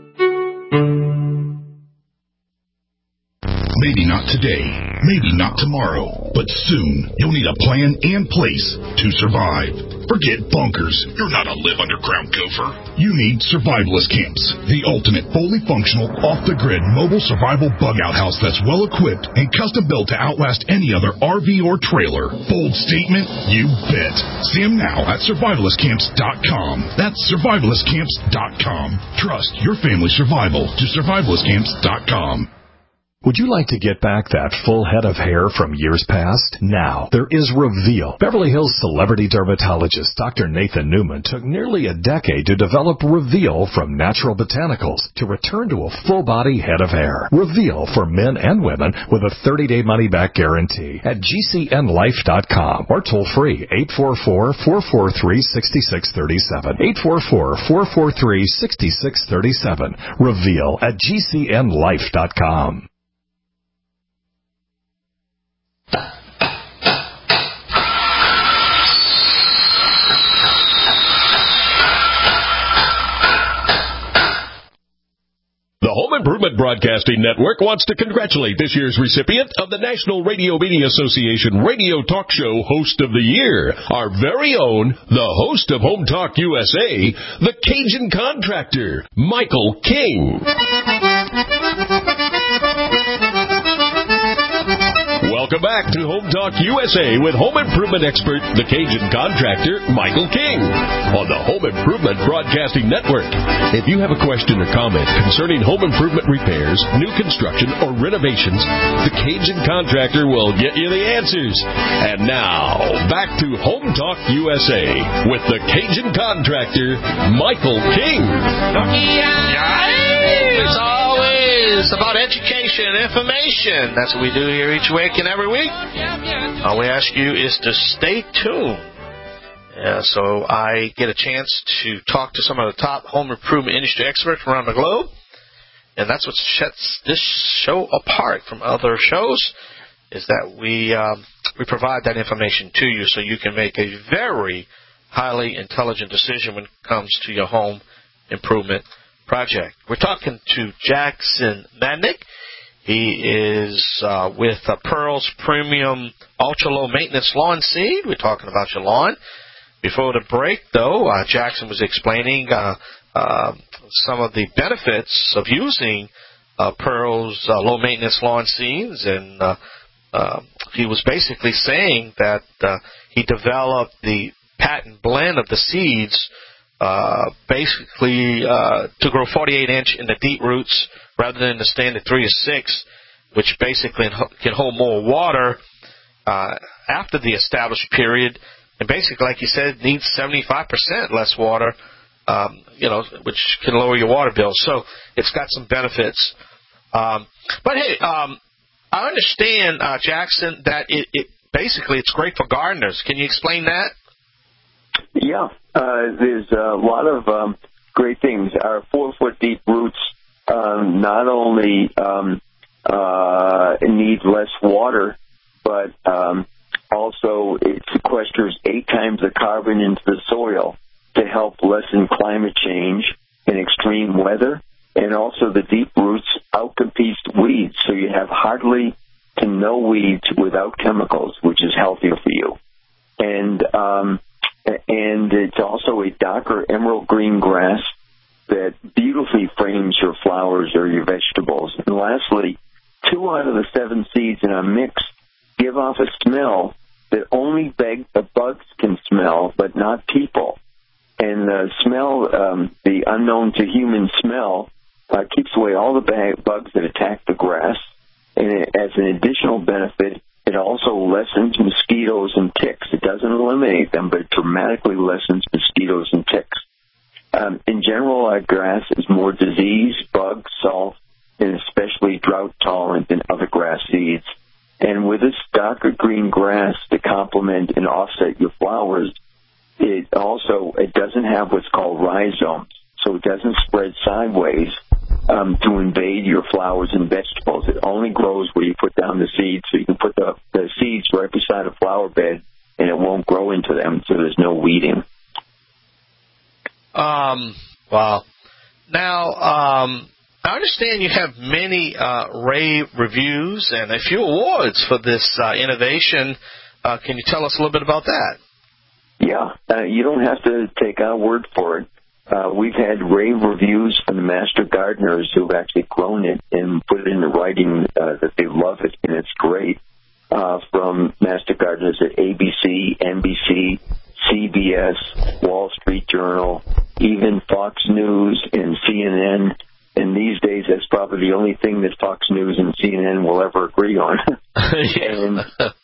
Maybe not today, maybe not tomorrow, but soon you'll need a plan and place to survive. Forget bunkers. You're not a live underground gopher. You need Survivalist Camps, the ultimate fully functional, off-the-grid mobile survival bug-out house that's well-equipped and custom-built to outlast any other R V or trailer. Bold statement? You bet. See them now at survivalist camps dot com. That's survivalist camps dot com. Trust your family's survival to survivalist camps dot com. Would you like to get back that full head of hair from years past? Now, there is Reveal. Beverly Hills celebrity dermatologist Doctor Nathan Newman took nearly a decade to develop Reveal from natural botanicals to return to a full-body head of hair. Reveal for men and women with a thirty-day money-back guarantee at G C N life dot com or toll-free eight four four, four four three, six six three seven. eight four four, four four three, six six three seven. Reveal at G C N life dot com. The Home Improvement Broadcasting Network wants to congratulate this year's recipient of the National Radio Media Association Radio Talk Show Host of the Year, our very own, the host of Home Talk U S A, the Cajun Contractor, Michael King. Welcome back to Home Talk U S A with home improvement expert, the Cajun Contractor, Michael King, on the Home Improvement Broadcasting Network. If you have a question or comment concerning home improvement repairs, new construction, or renovations, the Cajun Contractor will get you the answers. And now, back to Home Talk U S A with the Cajun Contractor, Michael King. It's always about education and information. That's what we do here each week and every week. All we ask you is to stay tuned. Yeah, so I get a chance to talk to some of the top home improvement industry experts around the globe. And that's what sets this show apart from other shows, is that we um, we provide that information to you so you can make a very highly intelligent decision when it comes to your home improvement project. We're talking to Jackson Madnick. He is uh, with uh, Pearl's Premium Ultra Low Maintenance Lawn Seed. We're talking about your lawn. Before the break, though, uh, Jackson was explaining uh, uh, some of the benefits of using uh, Pearl's uh, low maintenance lawn seeds, and uh, uh, he was basically saying that uh, he developed the patent blend of the seeds uh, basically uh, to grow forty-eight inch in the deep roots rather than the standard three to six, which basically can hold more water uh, after the established period. And basically, like you said, needs seventy-five percent less water, um, you know, which can lower your water bill. So it's got some benefits. Um, but, hey, um, I understand, uh, Jackson, that it, it basically it's great for gardeners. Can you explain that? Yeah, uh, there's a lot of um, great things. Our four-foot deep roots um, not only um, uh, need less water, but um, also it sequesters eight times the carbon into the soil to help lessen climate change and extreme weather. And also the deep roots outcompete weeds, so you have hardly to no weeds without chemicals, which is healthier for you. And um, and it's also a darker emerald green grass that beautifully frames your flowers or your vegetables. And lastly, two out of the seven seeds in our mix give off a smell that only beg, the bugs can smell, but not people. And the smell, um, the unknown to human smell, uh, keeps away all the bag, bugs that attack the grass. And it, as an additional benefit, it also lessens mosquitoes and ticks. It doesn't eliminate them, but it dramatically lessens mosquitoes and ticks. Um, in general, our grass is more disease, bug, salt, and especially drought-tolerant than other grass seeds. And with this darker green grass to complement and offset your flowers, it also it doesn't have what's called rhizomes, so it doesn't spread sideways um, to invade your flowers and vegetables. It only grows where you put down the seeds, so you can put the, the seeds right beside a flower bed, and it won't grow into them, so there's no weeding. Um. Wow. Now, um, I understand you have many uh, rave reviews and a few awards for this uh, innovation. Uh, can you tell us a little bit about that? Yeah, uh, you don't have to take our word for it. Uh, we've had rave reviews from the master gardeners who've actually grown it and put it into writing uh, that they love it, and it's great. Uh, from master gardeners at A B C, N B C, C B S, Wall Street Journal, even Fox News and C N N. And these days, that's probably the only thing that Fox News and C N N will ever agree on. and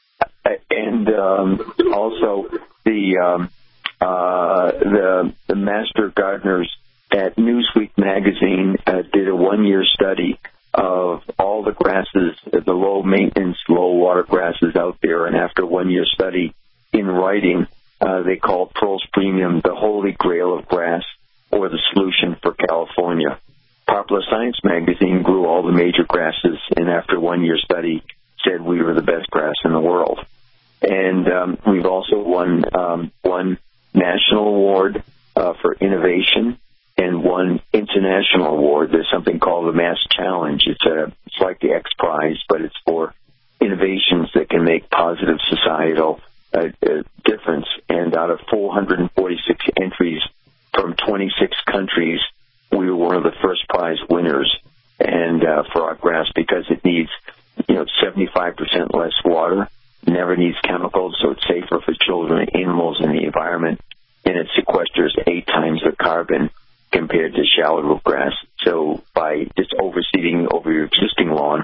and um, also the um, uh, the the master gardeners at Newsweek magazine uh, did a one-year study of all the grasses, the low-maintenance, low-water grasses out there. And after a one-year study in writing, uh, they called Pearl's Premium the holy grail of grass, or the solution for California. Popular Science magazine grew all the major grasses, and after one year study, said we were the best grass in the world. And um, we've also won um, one national award uh, for innovation and one international award. There's something called the Mass Challenge. It's a it's like the X Prize, but it's for innovations that can make positive societal uh, uh, difference. And out of four hundred forty-six entries from twenty-six countries, we were one of the first prize winners, and uh, for our grass, because it needs, you know, seventy-five percent less water, never needs chemicals, so it's safer for children, animals, and the environment, and it sequesters eight times the carbon compared to shallow root grass. So by just overseeding over your existing lawn,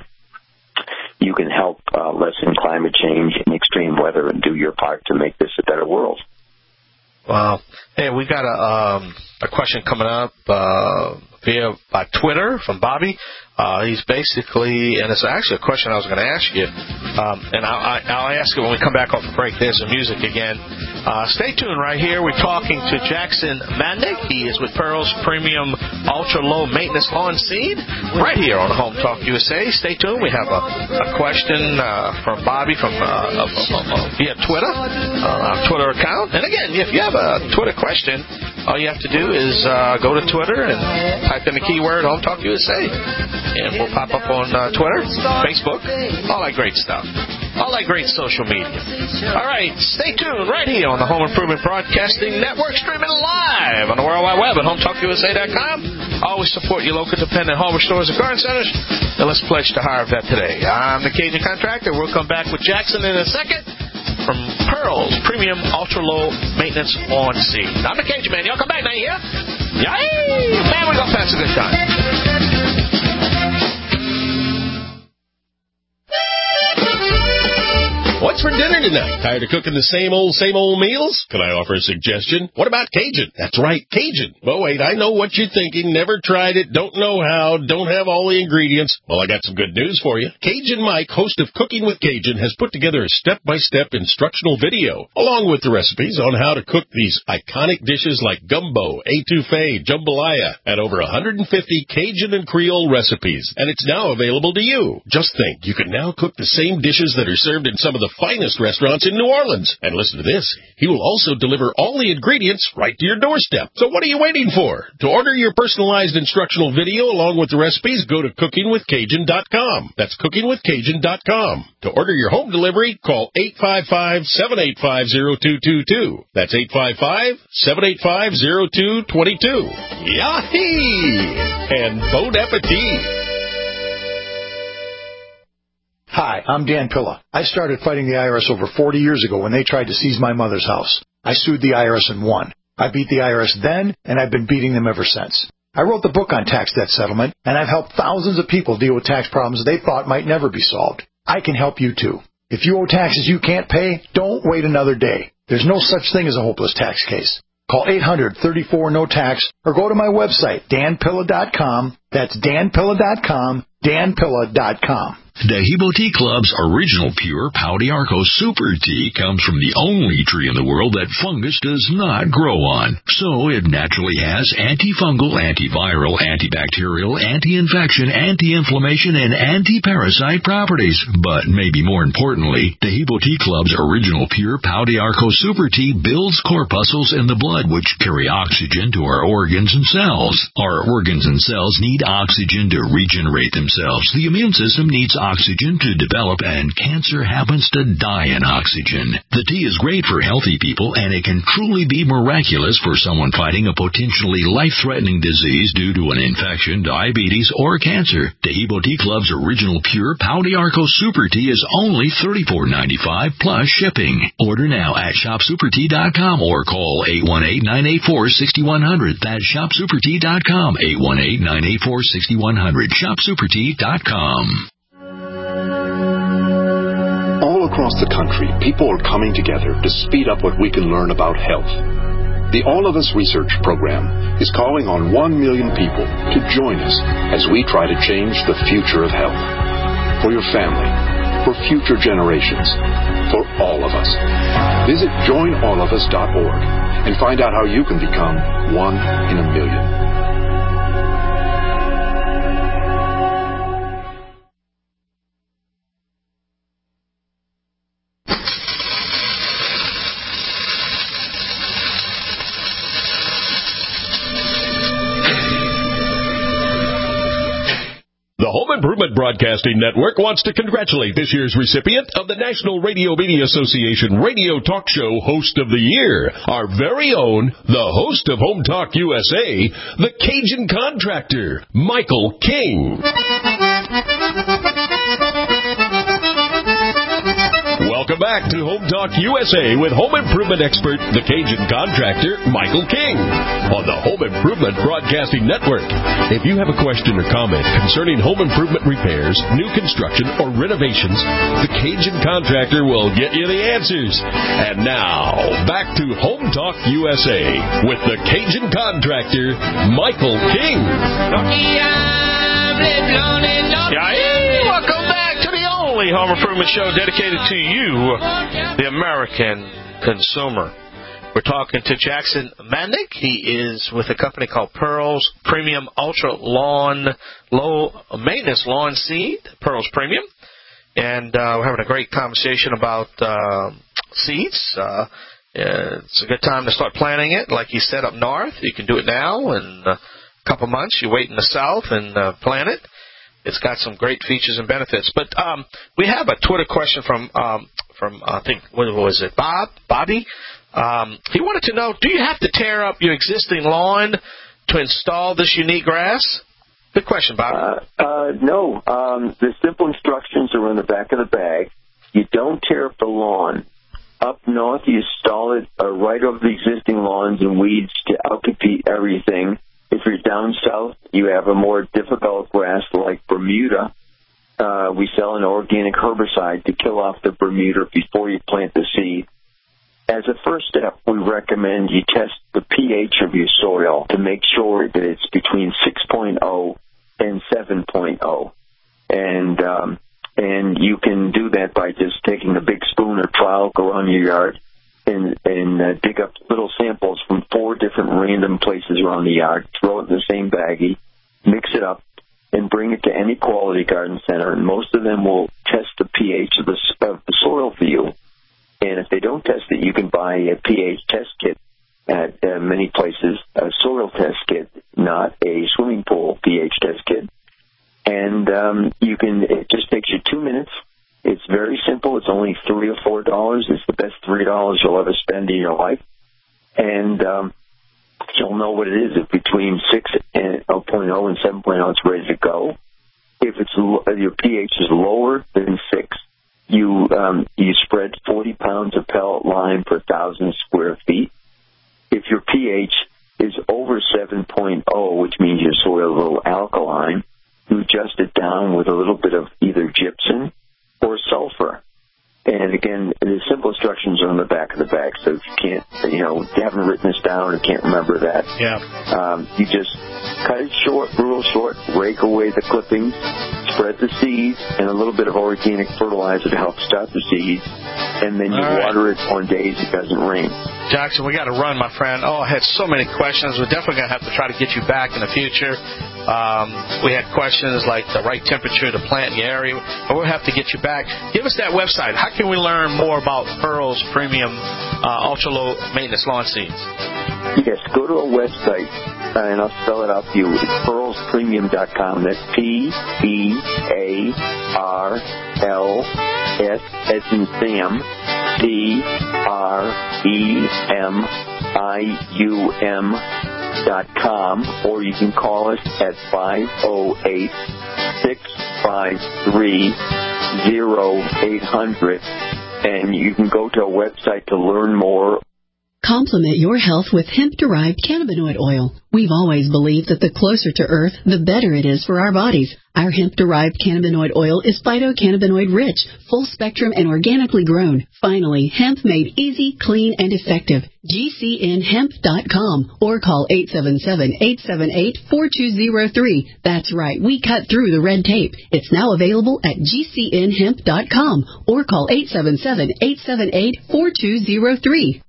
you can help uh, lessen climate change and extreme weather and do your part to make this a better world. Wow. Hey, we got a um, a question coming up uh, via by Twitter from Bobby. Uh, he's basically, and it's actually a question I was going to ask you, um, and I'll, I'll ask it when we come back off the break. There's some music again. Uh, stay tuned right here. We're talking to Jackson Mandick. He is with Pearl's Premium Ultra Low Maintenance Lawn Seed right here on Home Talk U S A. Stay tuned. We have a, a question uh, from Bobby from uh, uh, uh, via Twitter, uh, our Twitter account. And again, if you have a Twitter question, all you have to do is uh, go to Twitter and type in the keyword Home Talk U S A. And we'll pop up on uh, Twitter, Facebook, all that great stuff. All that great social media. All right, stay tuned right here on the Home Improvement Broadcasting Network, streaming live on the World Wide Web at home talk U S A dot com. Always support your local independent home stores and garden centers. And let's pledge to hire that today. I'm the Cajun Contractor. We'll come back with Jackson in a second from Pearl's Premium Ultra Low Maintenance Lawn Seed. I'm the Cajun Man. Y'all come back now, you hear? Yay! Man, we're going to pass a good time. What's for dinner tonight? Tired of cooking the same old, same old meals? Can I offer a suggestion? What about Cajun? That's right, Cajun. Well, wait, I know what you're thinking. Never tried it, don't know how, don't have all the ingredients. Well, I got some good news for you. Cajun Mike, host of Cooking with Cajun, has put together a step-by-step instructional video, along with the recipes on how to cook these iconic dishes like gumbo, etouffee, jambalaya, and over one hundred fifty Cajun and Creole recipes. And it's now available to you. Just think, you can now cook the same dishes that are served in some of the finest restaurants in New Orleans. And listen to this, he will also deliver all the ingredients right to your doorstep. So what are you waiting for? To order your personalized instructional video along with the recipes, go to cooking with cajun dot com. That's cooking with cajun dot com. To order your home delivery, call eight five five, seven eight five, zero two two two. That's eight five five, seven eight five, zero two two two. Yahee! And bon appetit! Hi, I'm Dan Pilla. I started fighting the I R S over forty years ago when they tried to seize my mother's house. I sued the I R S and won. I beat the I R S then, and I've been beating them ever since. I wrote the book on tax debt settlement, and I've helped thousands of people deal with tax problems they thought might never be solved. I can help you too. If you owe taxes you can't pay, don't wait another day. There's no such thing as a hopeless tax case. Call eight hundred, thirty-four, no tax or go to my website, dan pilla dot com. That's dan pilla dot com, dan pilla dot com. Dehibo Tea Club's original pure Pau d'Arco Super Tea comes from the only tree in the world that fungus does not grow on. So it naturally has antifungal, antiviral, antibacterial, anti-infection, anti-inflammation, and anti-parasite properties. But maybe more importantly, Dehibo Tea Club's original pure Pau d'Arco Super Tea builds corpuscles in the blood which carry oxygen to our organs and cells. Our organs and cells need oxygen to regenerate themselves. The immune system needs oxygen oxygen to develop, and cancer happens to die in oxygen. The tea is great for healthy people, and it can truly be miraculous for someone fighting a potentially life-threatening disease due to an infection, diabetes, or cancer. Dehibo Tea Club's original pure Pau d'Arco Super Tea is only thirty-four ninety-five plus shipping. Order now at shop super tea dot com or call eight one eight, nine eight four, six one zero zero. That's shop super tea dot com, eight one eight, nine eight four, six one zero zero, shop super tea dot com. All across the country, people are coming together to speed up what we can learn about health. The All of Us Research Program is calling on one million people to join us as we try to change the future of health. For your family, for future generations, for all of us. Visit join all of us dot org and find out how you can become one in a million. The Home Improvement Broadcasting Network wants to congratulate this year's recipient of the National Radio Media Association Radio Talk Show Host of the Year, our very own, the host of Home Talk U S A, the Cajun Contractor, Michael King. Welcome back to Home Talk U S A with home improvement expert, the Cajun contractor, Michael King, on the Home Improvement Broadcasting Network. If you have a question or comment concerning home improvement repairs, new construction, or renovations, the Cajun contractor will get you the answers. And now, back to Home Talk U S A with the Cajun contractor, Michael King. Yeah, welcome back to the only home improvement show dedicated to you, the American consumer. We're talking to Jackson Mandick. He is with a company called Pearls Premium Ultra Lawn Low Maintenance Lawn Seed, Pearls Premium. And uh, we're having a great conversation about uh, seeds. Uh, it's a good time to start planting it. Like he said up north, you can do it now. In a couple months, you wait in the south and uh, plant it. It's got some great features and benefits. But um, we have a Twitter question from, um, from uh, I think, what was it, Bob? Bobby? Um, he wanted to know, do you have to tear up your existing lawn to install this unique grass? Good question, Bob. Uh, uh, no. Um, the simple instructions are on the back of the bag. You don't tear up the lawn. Up north, you install it uh, right over the existing lawns and weeds to outcompete everything. If you're down south, you have a more difficult grass like Bermuda. Uh, we sell an organic herbicide to kill off the Bermuda before you plant the seed. As a first step, we recommend you test the pH of your soil to make sure that it's between six point oh and seven point oh. And um, and you can do that by just taking a big spoon or trowel, go around your yard, and, and uh, dig up little samples from four different random places around the yard, throw it in the same baggie, mix it up, and bring it to any quality garden center. And most of them will test the pH of the, of the soil for you. And if they don't test it, you can buy a pH test kit at uh, many places, a soil test kit, not a swimming pool pH test kit. And um, you can. It just takes you two minutes. It's very simple. It's only three or four dollars. It's the best three dollars you'll ever spend in your life. And um, you'll know what it is. If between six point oh and seven point oh, it's ready to go. If it's your pH is lower than six, you um, you spread forty pounds of pellet lime per thousand square feet. If your pH is over seven point oh, which means your soil is a little alkaline, you adjust it down with a little bit of either gypsum or sulfur. And again, the simple instructions are on the back of the bag, so if you can't, you know, you haven't written this down or can't remember that, yeah, um, you just cut it short, real short, rake away the clippings, spread the seeds, and a little bit of organic fertilizer to help start the seeds, and then you All right. water it on days it doesn't rain. Jackson, we got to run, my friend. Oh, I had so many questions. We're definitely going to have to try to get you back in the future. Um, we had questions like the right temperature to plant in the area, but we'll have to get you back. Give us that website. How can we learn more about Pearls Premium uh, Ultra Low Maintenance Lawn Seeds? Yes, go to a website, uh, and I'll spell it out for you. It's pearls premium dot com. That's P E A R L S as in Sam, D R E M I U M dot com, or you can call us at five oh eight, six five three, oh eight hundred, and you can go to a website to learn more. Complement your health with hemp-derived cannabinoid oil. We've always believed that the closer to Earth, the better it is for our bodies. Our hemp-derived cannabinoid oil is phytocannabinoid-rich, full-spectrum, and organically grown. Finally, hemp made easy, clean, and effective. G C N hemp dot com or call eight seven seven, eight seven eight, four two zero three. That's right, we cut through the red tape. It's now available at G C N hemp dot com or call eight seven seven, eight seven eight, four two zero three.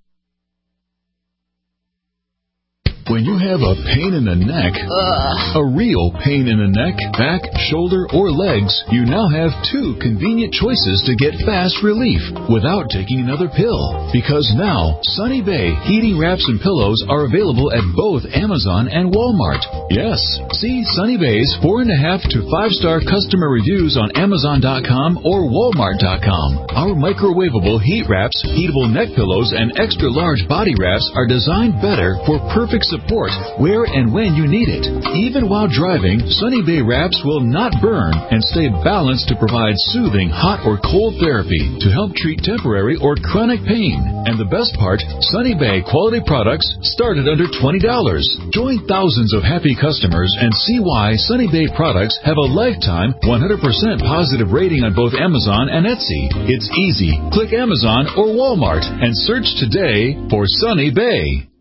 When you have a pain in the neck, Ugh. a real pain in the neck, back, shoulder, or legs, you now have two convenient choices to get fast relief without taking another pill. Because now, Sunny Bay heating wraps and pillows are available at both Amazon and Walmart. Yes, see Sunny Bay's four and a half to five star customer reviews on Amazon dot com or Walmart dot com. Our microwavable heat wraps, heatable neck pillows, and extra large body wraps are designed better for perfect support support where and when you need it. Even while driving, Sunny Bay wraps will not burn and stay balanced to provide soothing hot or cold therapy to help treat temporary or chronic pain. And the best part, Sunny Bay quality products start at under twenty dollars. Join thousands of happy customers and see why Sunny Bay products have a lifetime one hundred percent positive rating on both Amazon and Etsy. It's easy. Click Amazon or Walmart and search today for Sunny Bay.